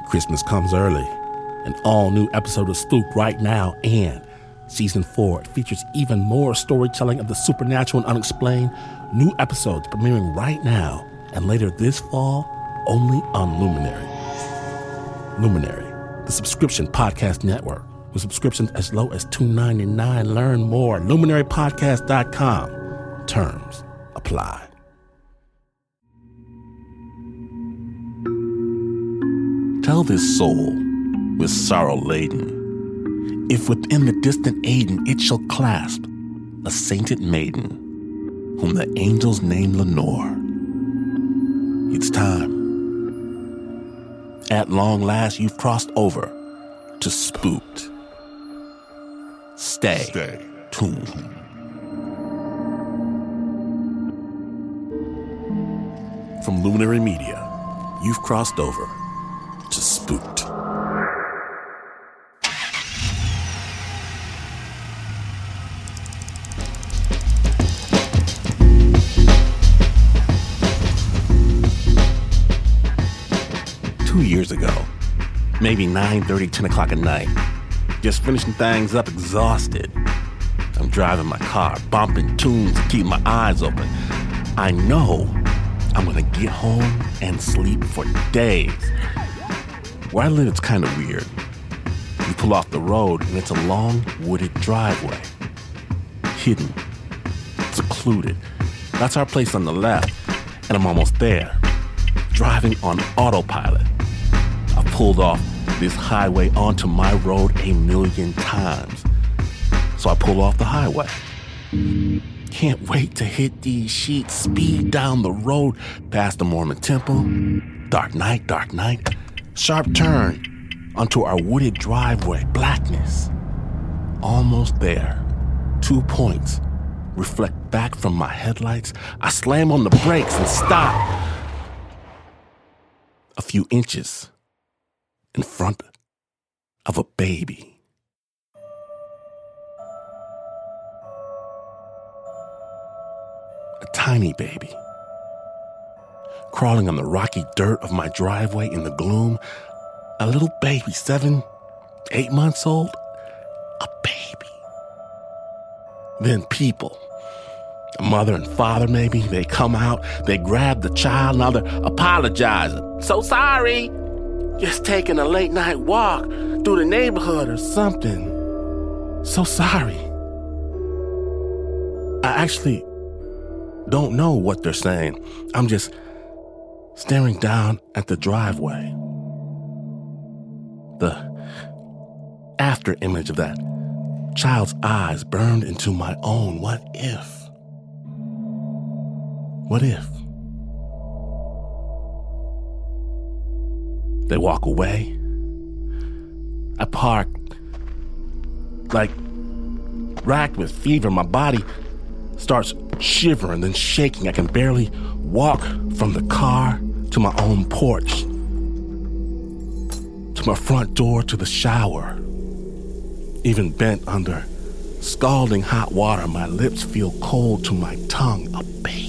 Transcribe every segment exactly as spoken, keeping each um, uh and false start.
Christmas comes early. An all-new episode of Spooked right now, and Season four features even more storytelling of the supernatural and unexplained. New episodes premiering right now and later this fall only on Luminary. Luminary, the subscription podcast network, with subscriptions as low as two dollars and ninety-nine cents. Learn more at luminary podcast dot com. Terms apply. Tell this soul with sorrow laden, if within the distant Aden it shall clasp a sainted maiden, whom the angels name Lenore. It's time. At long last you've crossed over to Spooked. Stay, Stay. tuned. From Luminary Media, you've crossed over to Spooked. Two years ago, maybe nine thirty, ten o'clock at night, just finishing things up, exhausted. I'm driving my car, bumping tunes to keep my eyes open. I know I'm gonna get home and sleep for days. Where I live, it's kind of weird. You pull off the road and it's a long, wooded driveway. Hidden, secluded. That's our place on the left, and I'm almost there. Driving on autopilot. I've pulled off this highway onto my road a million times. So I pull off the highway. Can't wait to hit these sheets, speed down the road past the Mormon temple. Dark night, dark night. Sharp turn onto our wooded driveway. Blackness. Almost there. Two points reflect back from my headlights. I slam on the brakes and stop. A few inches in front of a baby. A tiny baby. Crawling on the rocky dirt of my driveway in the gloom. A little baby, seven, eight months old. A baby. Then people. A mother and father maybe, they come out, they grab the child, now they're apologizing. So sorry. Just taking a late night walk through the neighborhood or something. So sorry. I actually don't know what they're saying. I'm just staring down at the driveway. The after image of that child's eyes burned into my own. What if? What if? They walk away. I park, like, racked with fever. My body starts shivering, then shaking. I can barely walk from the car to my own porch, to my front door, to the shower. Even bent under scalding hot water, my lips feel cold to my tongue. A baby.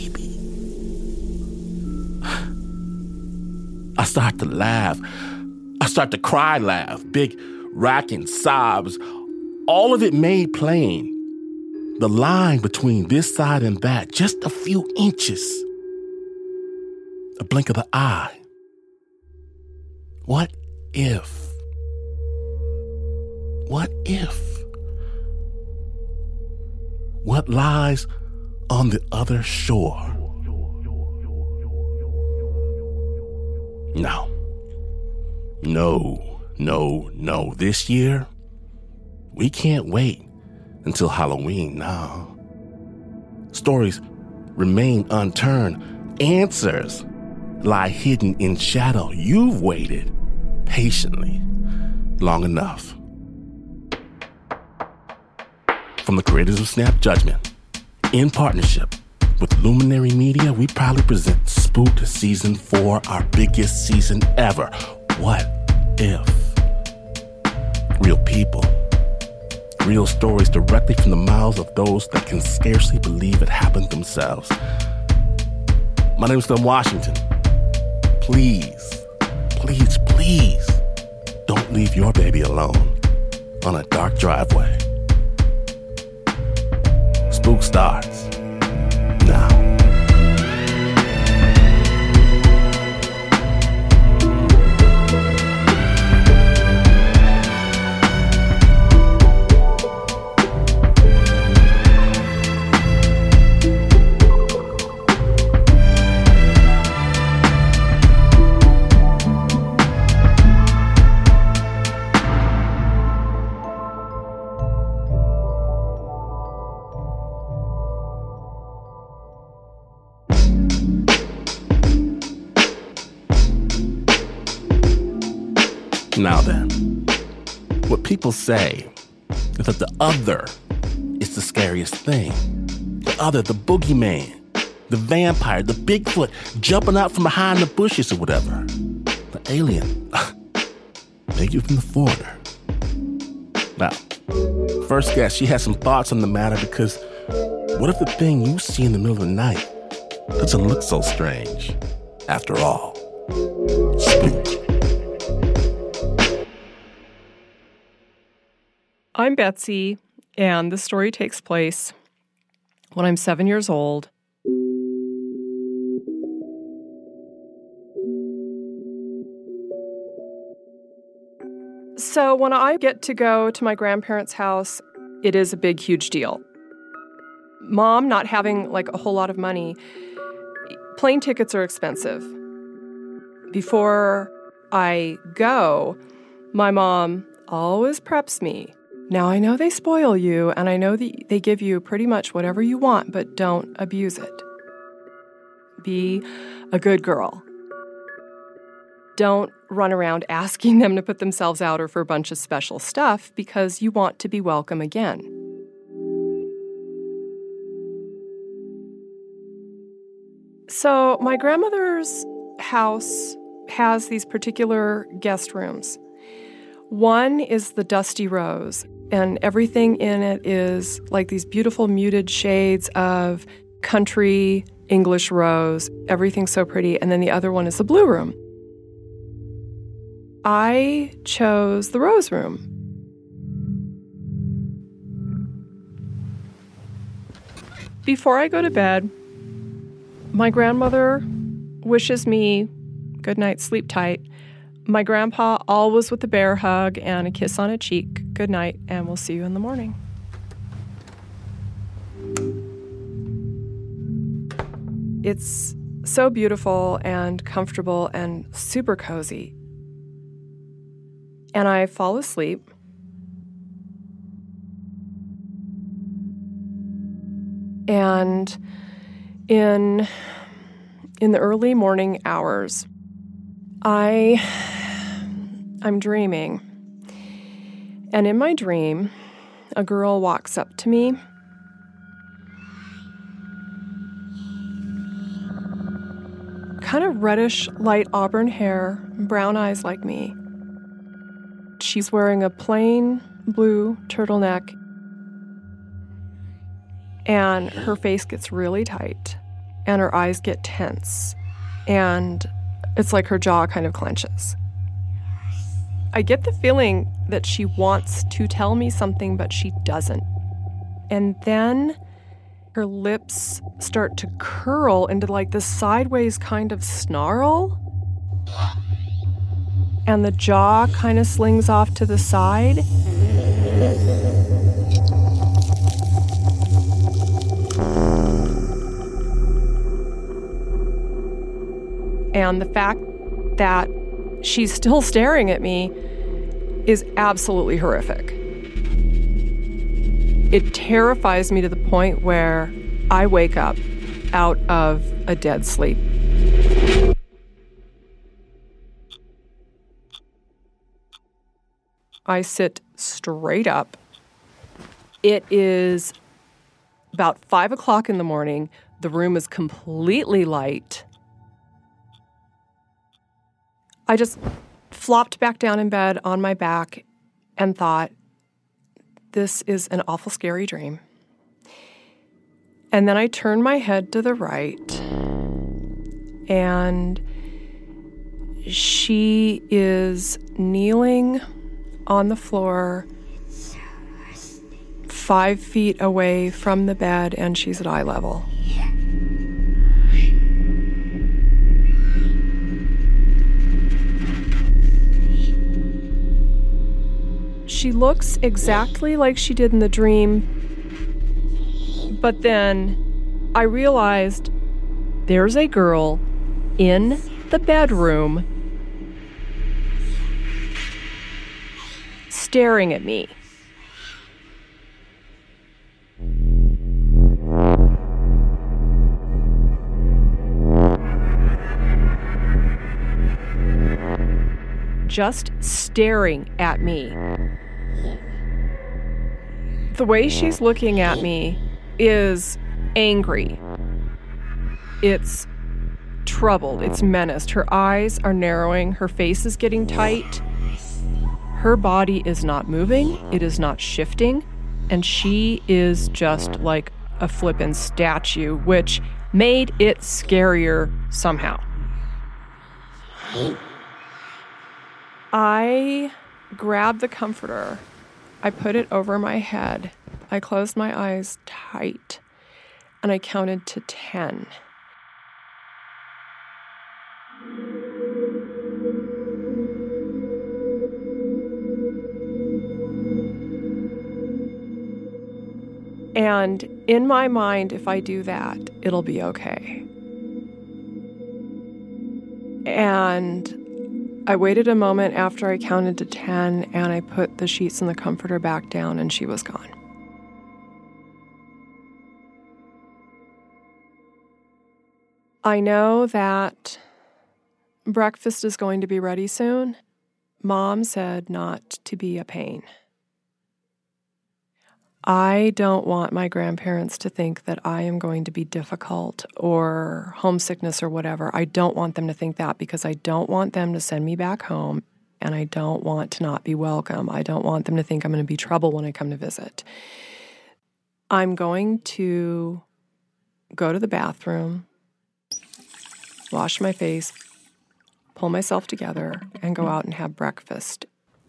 I start to laugh. I start to cry laugh. Big racking sobs. All of it made plain. The line between this side and that, just a few inches. A blink of the eye. What if? What if? What lies on the other shore? No. No, no, no. This year, we can't wait until Halloween now. Stories remain unturned. Answers lie hidden in shadow. You've waited patiently long enough. From the creators of Snap Judgment, in partnership with Luminary Media, we proudly present Spooked Season four, our biggest season ever. What if? Real people. Real stories directly from the mouths of those that can scarcely believe it happened themselves. My name is Phil Washington. Please, please, please don't leave your baby alone on a dark driveway. Spook starts now. Now then, what people say is that the other is the scariest thing. The other, the boogeyman, the vampire, the Bigfoot jumping out from behind the bushes or whatever. The alien, maybe from the foreigner. Now, first guess, she has some thoughts on the matter because what if the thing you see in the middle of the night doesn't look so strange after all? Spook. I'm Betsy, and the story takes place when I'm seven years old. So when I get to go to my grandparents' house, it is a big, huge deal. Mom not having like a whole lot of money, plane tickets are expensive. Before I go, my mom always preps me. Now, I know they spoil you, and I know that they give you pretty much whatever you want, but don't abuse it. Be a good girl. Don't run around asking them to put themselves out or for a bunch of special stuff because you want to be welcome again. So, my grandmother's house has these particular guest rooms. One is the Dusty Rose, and everything in it is like these beautiful muted shades of country English rose. Everything's so pretty. And then the other one is the Blue Room. I chose the Rose Room. Before I go to bed, my grandmother wishes me good night, sleep tight. My grandpa always with a bear hug and a kiss on a cheek. Good night, and we'll see you in the morning. It's so beautiful and comfortable and super cozy. And I fall asleep. And in, in the early morning hours, I... I'm dreaming. And in my dream, a girl walks up to me. Kind of reddish, light auburn hair, brown eyes like me. She's wearing a plain blue turtleneck. And her face gets really tight. And her eyes get tense. And it's like her jaw kind of clenches. I get the feeling that she wants to tell me something, but she doesn't. And then her lips start to curl into like this sideways kind of snarl. And the jaw kind of slings off to the side. And the fact that she's still staring at me is absolutely horrific. It terrifies me to the point where I wake up out of a dead sleep. I sit straight up. It is about five o'clock in the morning. The room is completely light. I just flopped back down in bed on my back and thought, this is an awful scary dream. And then I turned my head to the right, and she is kneeling on the floor, five feet away from the bed, and she's at eye level. She looks exactly like she did in the dream, but then I realized there's a girl in the bedroom staring at me. Just staring at me. The way she's looking at me is angry. It's troubled. It's menaced. Her eyes are narrowing. Her face is getting tight. Her body is not moving. It is not shifting. And she is just like a flippin' statue, which made it scarier somehow. I grabbed the comforter. I put it over my head. I closed my eyes tight, and I counted to ten. And in my mind, if I do that, it'll be okay. And I waited a moment after I counted to ten, and I put the sheets and the comforter back down, and she was gone. I know that breakfast is going to be ready soon. Mom said not to be a pain. I don't want my grandparents to think that I am going to be difficult or homesickness or whatever. I don't want them to think that, because I don't want them to send me back home, and I don't want to not be welcome. I don't want them to think I'm going to be trouble when I come to visit. I'm going to go to the bathroom, wash my face, pull myself together, and go out and have breakfast.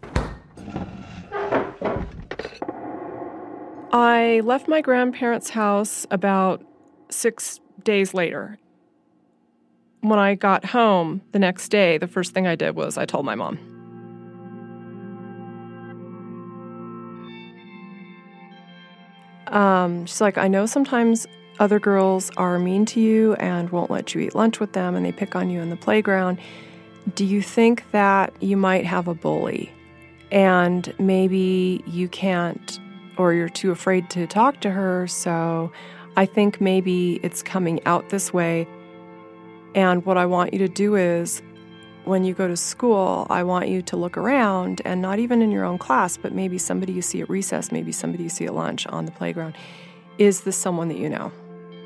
I left my grandparents' house about six days later. When I got home the next day, the first thing I did was I told my mom. Um, she's like, I know sometimes other girls are mean to you and won't let you eat lunch with them, and they pick on you in the playground. Do you think that you might have a bully? And maybe you can't, or you're too afraid to talk to her, so I think maybe it's coming out this way. And what I want you to do is, when you go to school, I want you to look around, and not even in your own class, but maybe somebody you see at recess, maybe somebody you see at lunch, on the playground. Is this someone that you know?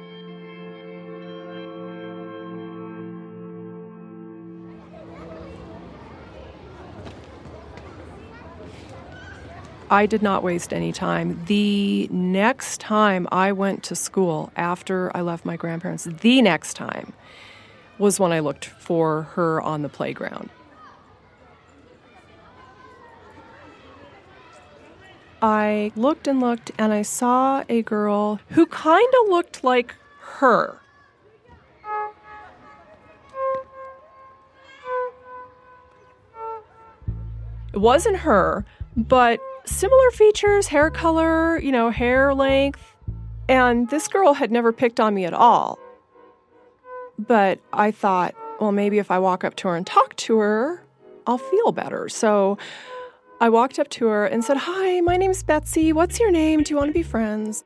I did not waste any time. The next time I went to school after I left my grandparents, the next time was when I looked for her on the playground. I looked and looked, and I saw a girl who kind of looked like her. It wasn't her, but similar features, hair color, you know, hair length. And this girl had never picked on me at all. But I thought, well, maybe if I walk up to her and talk to her, I'll feel better. So I walked up to her and said, hi, my name's Betsy. What's your name? Do you want to be friends?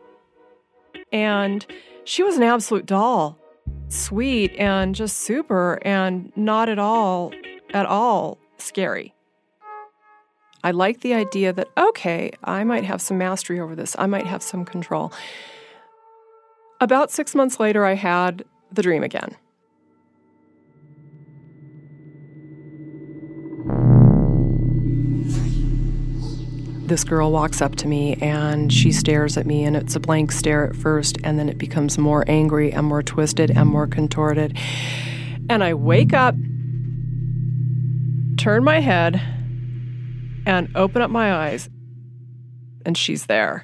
And she was an absolute doll. Sweet and just super, and not at all, at all scary. I liked the idea that, okay, I might have some mastery over this. I might have some control. About six months later, I had the dream again. This girl walks up to me, and she stares at me, and it's a blank stare at first, and then it becomes more angry and more twisted and more contorted. And I wake up, turn my head, and open up my eyes, and she's there.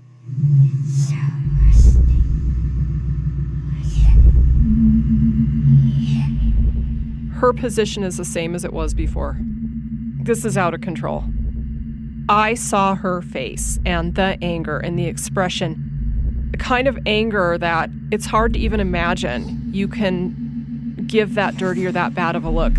Her position is the same as it was before. This is out of control. I saw her face and the anger and the expression, the kind of anger that it's hard to even imagine you can give that dirty or that bad of a look.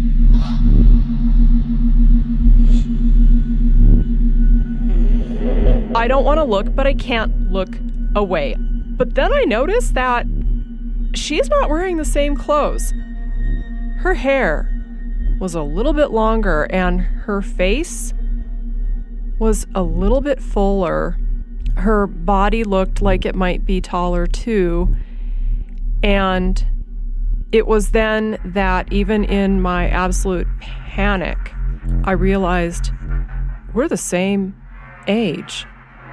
I don't want to look, but I can't look away. But then I noticed that she's not wearing the same clothes. Her hair was a little bit longer, and her face was a little bit fuller. Her body looked like it might be taller too. And it was then that even in my absolute panic, I realized we're the same age.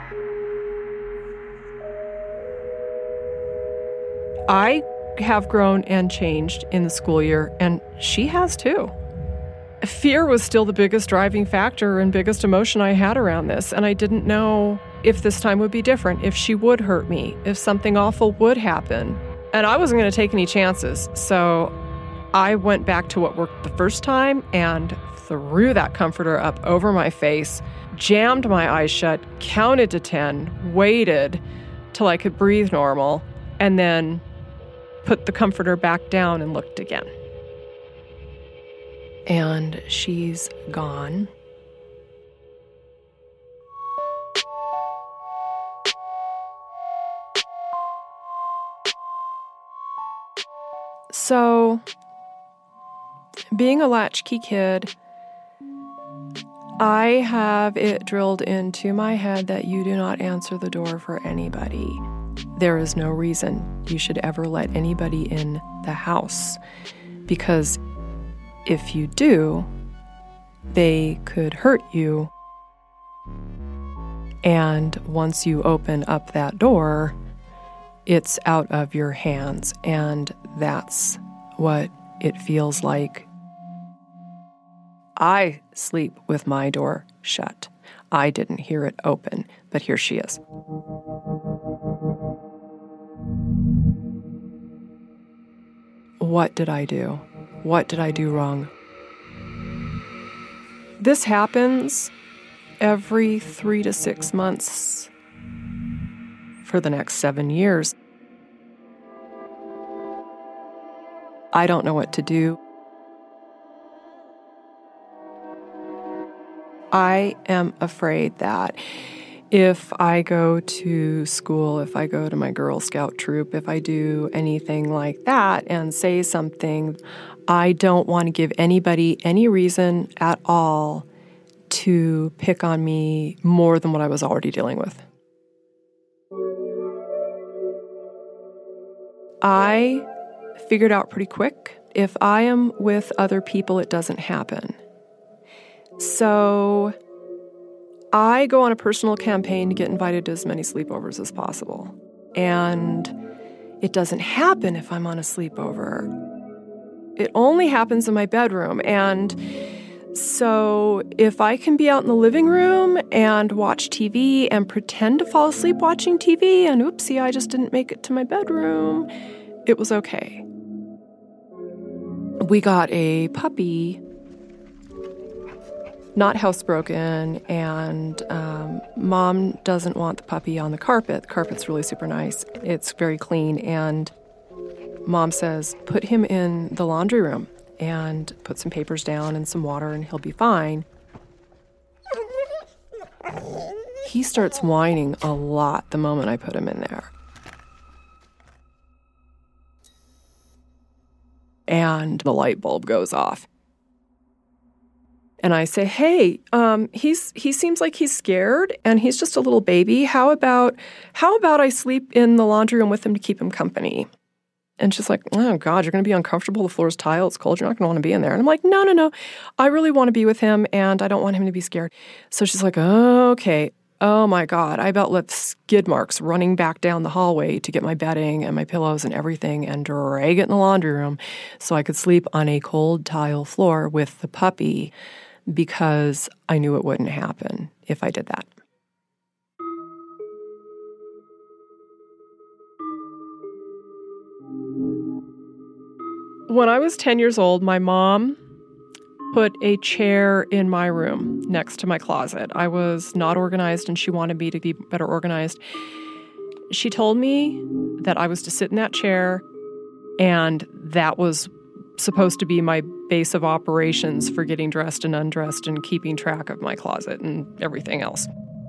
I have grown and changed in the school year, and she has too. Fear was still the biggest driving factor and biggest emotion I had around this, and I didn't know if this time would be different, if she would hurt me, if something awful would happen. And I wasn't going to take any chances, so I went back to what worked the first time and threw that comforter up over my face, jammed my eyes shut, counted to ten, waited till I could breathe normal, and then put the comforter back down and looked again. And she's gone. So, being a latchkey kid, I have it drilled into my head that you do not answer the door for anybody. There is no reason you should ever let anybody in the house, because if you do, they could hurt you. And once you open up that door, it's out of your hands, and that's what it feels like. I sleep with my door shut. I didn't hear it open, but here she is. What did I do? What did I do wrong? This happens every three to six months for the next seven years. I don't know what to do. I am afraid that if I go to school, if I go to my Girl Scout troop, if I do anything like that and say something, I don't want to give anybody any reason at all to pick on me more than what I was already dealing with. I figured out pretty quick, if I am with other people, it doesn't happen. So I go on a personal campaign to get invited to as many sleepovers as possible. And it doesn't happen if I'm on a sleepover. It only happens in my bedroom. And so if I can be out in the living room and watch T V and pretend to fall asleep watching T V, and oopsie, I just didn't make it to my bedroom, it was okay. We got a puppy, not housebroken, and um, Mom doesn't want the puppy on the carpet. The carpet's really super nice. It's very clean, and Mom says, put him in the laundry room and put some papers down and some water and he'll be fine. He starts whining a lot the moment I put him in there. And the light bulb goes off. And I say, hey, um, he's he seems like he's scared and he's just a little baby. How about how about I sleep in the laundry room with him to keep him company? And she's like, oh, God, you're going to be uncomfortable. The floor's tile. It's cold. You're not going to want to be in there. And I'm like, no, no, no. I really want to be with him, and I don't want him to be scared. So she's like, oh, okay. Oh, my God. I about left skid marks running back down the hallway to get my bedding and my pillows and everything and drag it in the laundry room so I could sleep on a cold tile floor with the puppy because I knew it wouldn't happen if I did that. When I was ten years old, my mom put a chair in my room next to my closet. I was not organized and she wanted me to be better organized. She told me that I was to sit in that chair and that was supposed to be my base of operations for getting dressed and undressed and keeping track of my closet and everything else.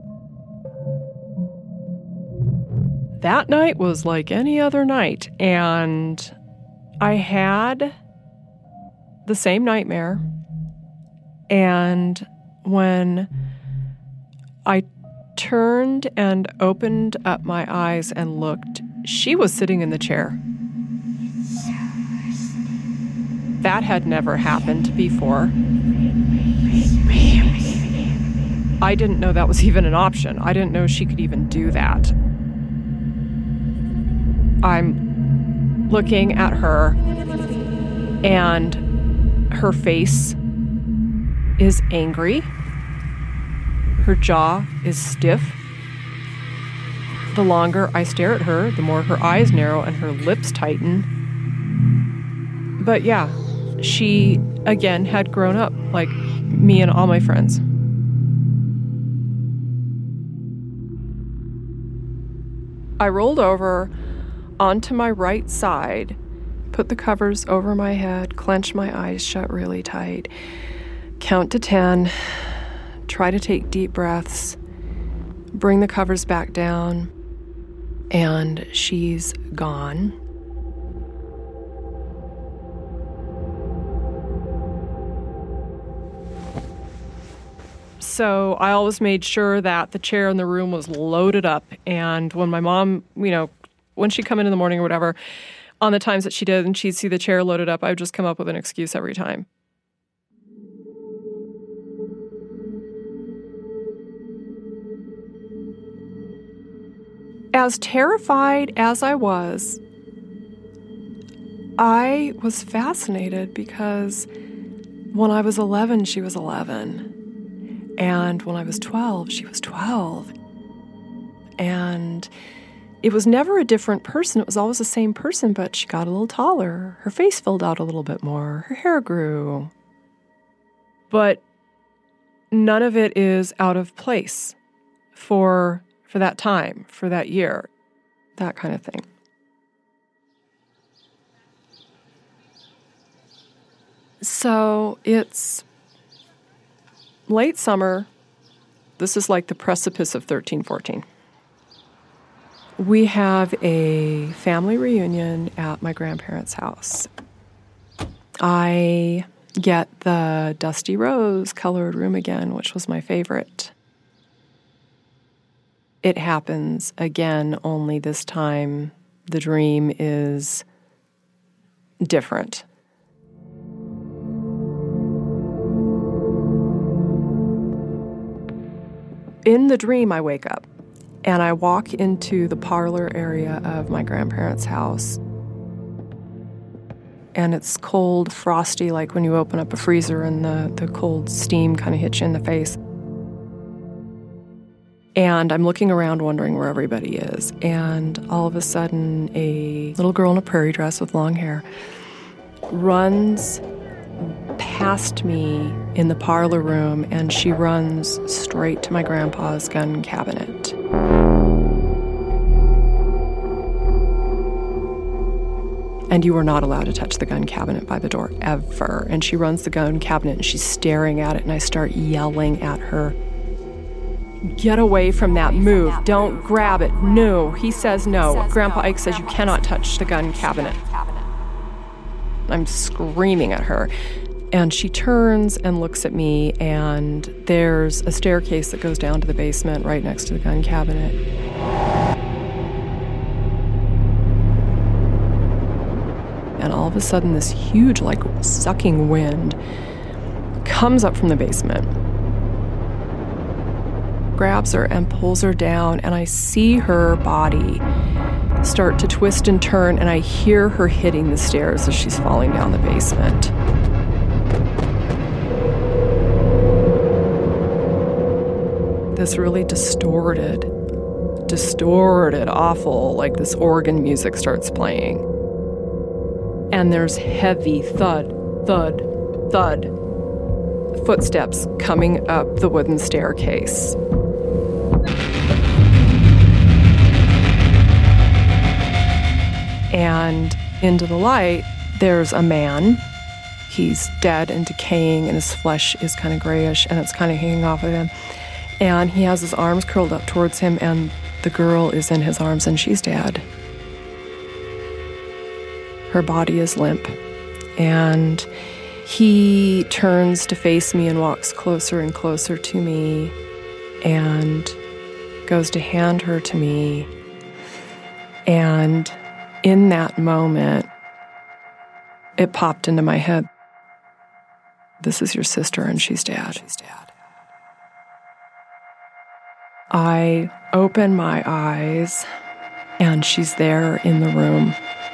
That night was like any other night, and I had the same nightmare. And when I turned and opened up my eyes and looked, she was sitting in the chair. That had never happened before. I didn't know that was even an option. I didn't know she could even do that. I'm looking at her, and her face is angry. Her jaw is stiff. The longer I stare at her, the more her eyes narrow and her lips tighten. But yeah, she, again, had grown up like me and all my friends. I rolled over onto my right side, put the covers over my head, clenched my eyes shut really tight, count to ten, try to take deep breaths, bring the covers back down, and she's gone. So I always made sure that the chair in the room was loaded up. And when my mom, you know, when she'd come in in the morning or whatever, on the times that she did and she'd see the chair loaded up, I would just come up with an excuse every time. As terrified as I was, I was fascinated because when I was eleven, she was eleven. And when I was twelve, she was twelve. And it was never a different person. It was always the same person, but she got a little taller. Her face filled out a little bit more. Her hair grew. But none of it is out of place for, for that time, for that year, that kind of thing. So it's late summer. This is like the precipice of thirteen fourteen. We have a family reunion at my grandparents' house. I get the dusty rose colored room again, which was my favorite. It happens again, only this time the dream is different. In the dream, I wake up and I walk into the parlor area of my grandparents' house. And it's cold, frosty, like when you open up a freezer and the, the cold steam kind of hits you in the face. And I'm looking around wondering where everybody is. And all of a sudden, a little girl in a prairie dress with long hair runs past me in the parlor room, and she runs straight to my grandpa's gun cabinet. And you are not allowed to touch the gun cabinet by the door, ever. And she runs the gun cabinet, and she's staring at it, and I start yelling at her. Get away from that, move, don't grab it, no. He says no. Grandpa Ike says you cannot touch the gun cabinet. I'm screaming at her. And she turns and looks at me, and there's a staircase that goes down to the basement right next to the gun cabinet. And all of a sudden, this huge, like, sucking wind comes up from the basement, grabs her and pulls her down, and I see her body start to twist and turn, and I hear her hitting the stairs as she's falling down the basement. this really distorted, distorted, awful, like this organ music starts playing. And there's heavy thud, thud, thud, footsteps coming up the wooden staircase. And into the light, there's a man. He's dead and decaying, and his flesh is kind of grayish, and it's kind of hanging off of him. And he has his arms curled up towards him, and the girl is in his arms, and she's dead. Her body is limp. And he turns to face me and walks closer and closer to me and goes to hand her to me. And in that moment, it popped into my head, this is your sister and she's dead. She's dead. I open my eyes and she's there in the room.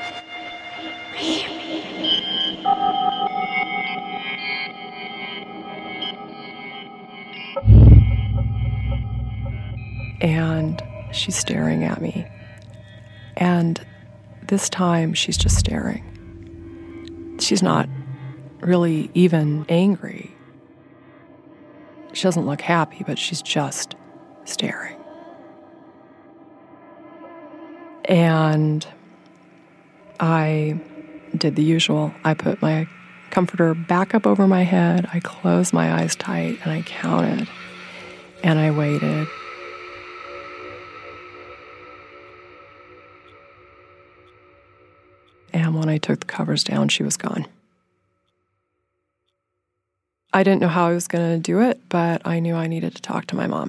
And she's staring at me. And this time she's just staring. She's not really even angry. She doesn't look happy, but she's just staring. And I did the usual. I put my comforter back up over my head. I closed my eyes tight and I counted. And I waited. And when I took the covers down, she was gone. I didn't know how I was going to do it, but I knew I needed to talk to my mom.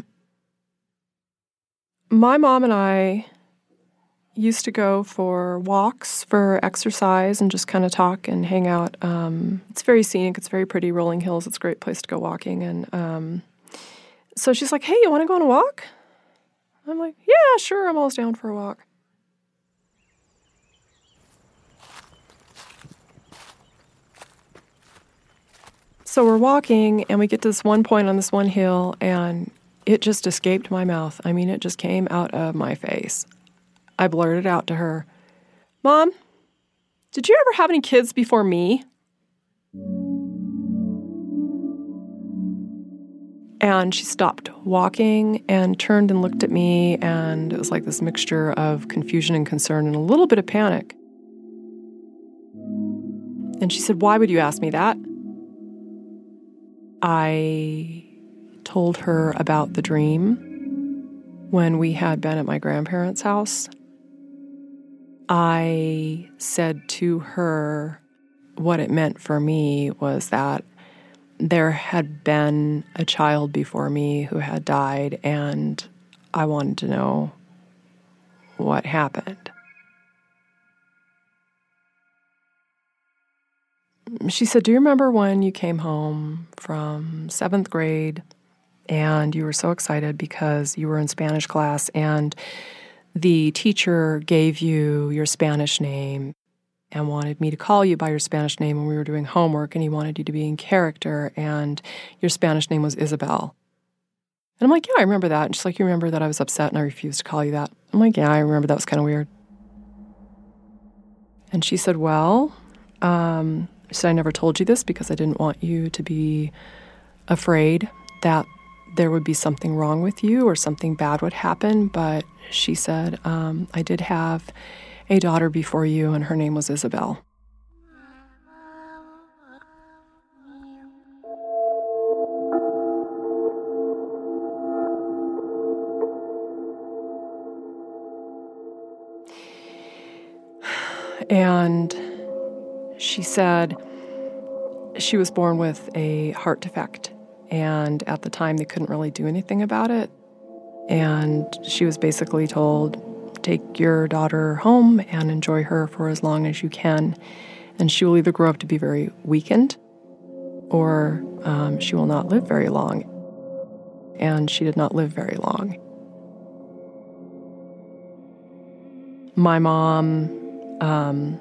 My mom and I used to go for walks for exercise and just kind of talk and hang out. Um, it's very scenic. It's very pretty, rolling hills. It's a great place to go walking. And um, so she's like, hey, you want to go on a walk? I'm like, yeah, sure. I'm always down for a walk. So we're walking, and we get to this one point on this one hill, and it just escaped my mouth. I mean, it just came out of my face. I blurted out to her, Mom, did you ever have any kids before me? And she stopped walking and turned and looked at me, and it was like this mixture of confusion and concern and a little bit of panic. And she said, why would you ask me that? I told her about the dream when we had been at my grandparents' house. I said to her what it meant for me was that there had been a child before me who had died, and I wanted to know what happened. She said, do you remember when you came home from seventh grade and you were so excited because you were in Spanish class and the teacher gave you your Spanish name and wanted me to call you by your Spanish name when we were doing homework, and he wanted you to be in character, and your Spanish name was Isabel? And I'm like, yeah, I remember that. And she's like, you remember that I was upset and I refused to call you that? I'm like, yeah, I remember that was kind of weird. And she said, well, um... She said, I never told you this because I didn't want you to be afraid that there would be something wrong with you or something bad would happen. But she said, um, I did have a daughter before you, and her name was Isabel. And she said she was born with a heart defect, and at the time they couldn't really do anything about it. And she was basically told, take your daughter home and enjoy her for as long as you can, and she will either grow up to be very weakened or um, she will not live very long. And she did not live very long. My mom um,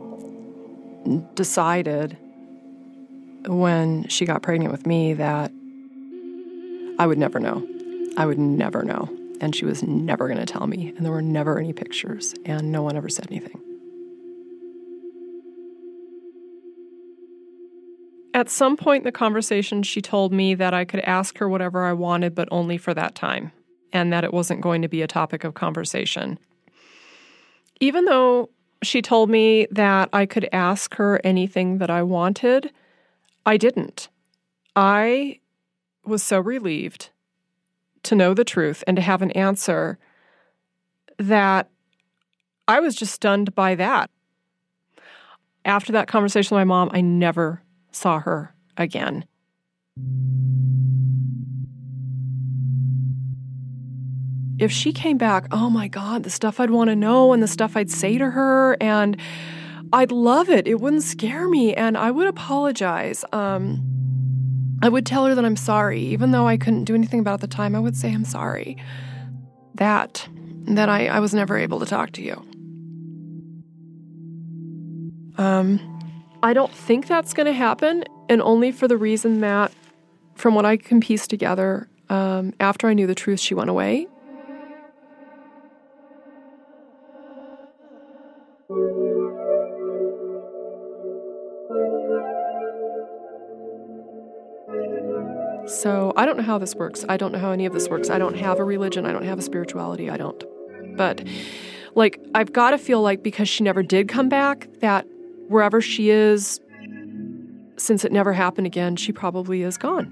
decided when she got pregnant with me that I would never know. I would never know. And she was never going to tell me. And there were never any pictures. And no one ever said anything. At some point in the conversation, she told me that I could ask her whatever I wanted, but only for that time, and that it wasn't going to be a topic of conversation. Even though she told me that I could ask her anything that I wanted, I didn't. I was so relieved to know the truth and to have an answer that I was just stunned by that. After that conversation with my mom, I never saw her again. If she came back, oh my God, the stuff I'd want to know and the stuff I'd say to her, and I'd love it. It wouldn't scare me, and I would apologize. Um, I would tell her that I'm sorry. Even though I couldn't do anything about it at the time, I would say I'm sorry. That, that I, I was never able to talk to you. Um... I don't think that's going to happen, and only for the reason that, from what I can piece together, um, after I knew the truth, she went away. So I don't know how this works. I don't know how any of this works. I don't have a religion. I don't have a spirituality. I don't. But, like, I've got to feel like because she never did come back, that wherever she is, since it never happened again, she probably is gone.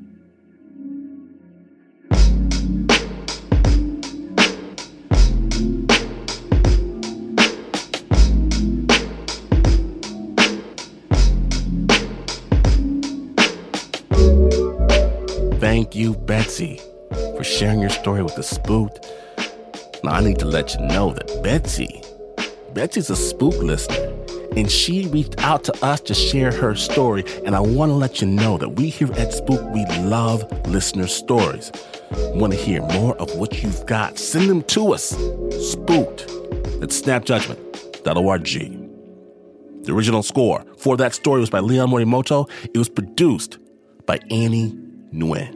Thank you, Betsy, for sharing your story with the Spooked. Now, I need to let you know that Betsy, Betsy's a Spook listener. And she reached out to us to share her story. And I want to let you know that we here at Spook, we love listener stories. Want to hear more of what you've got? Send them to us. Spooked at snap judgment dot org. The original score for that story was by Leon Morimoto. It was produced by Annie Nguyen.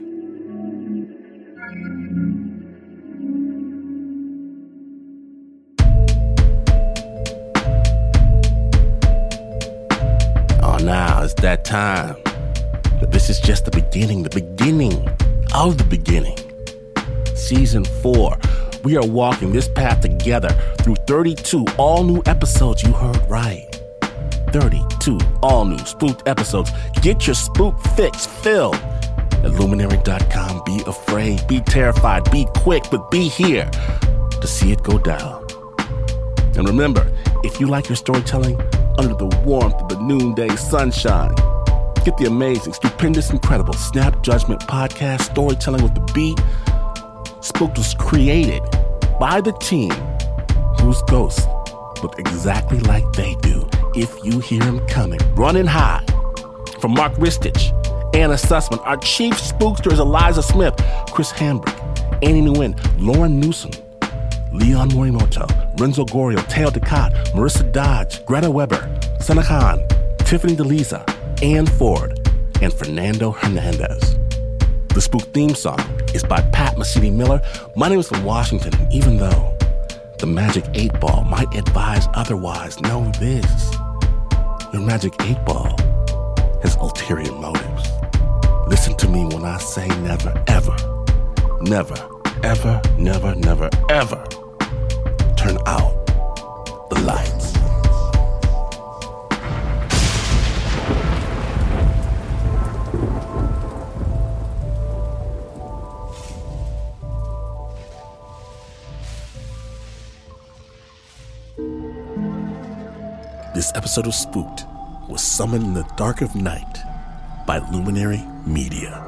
Now it's that time. But this is just the beginning, the beginning of the beginning. Season four. We are walking this path together through thirty-two all-new episodes. You heard right. thirty-two all-new spooked episodes. Get your spook fix filled at luminary dot com. Be afraid, be terrified, be quick, but be here to see it go down. And remember, if you like your storytelling under the warmth of the noonday sunshine, get the amazing, stupendous, incredible Snap Judgment podcast, Storytelling with the Beat. Spooked was created by the team whose ghosts look exactly like they do if you hear them coming, running high. From Mark Ristich, Anna Sussman, our chief spookster is Eliza Smith, Chris Hambrick, Annie Nguyen, Lauren Newsom, Leon Morimoto, Renzo Gorio, Teo Ducat, Marissa Dodge, Greta Weber, Sana Khan, Tiffany DeLisa, Ann Ford, and Fernando Hernandez. The Spook theme song is by Pat Mesiti-Miller. My name is from Washington, and even though the Magic eight Ball might advise otherwise, know this. Your Magic eight Ball has ulterior motives. Listen to me when I say never, ever, never, ever, never, never, ever turn out the lights. This episode of Spooked was summoned in the dark of night by Luminary Media.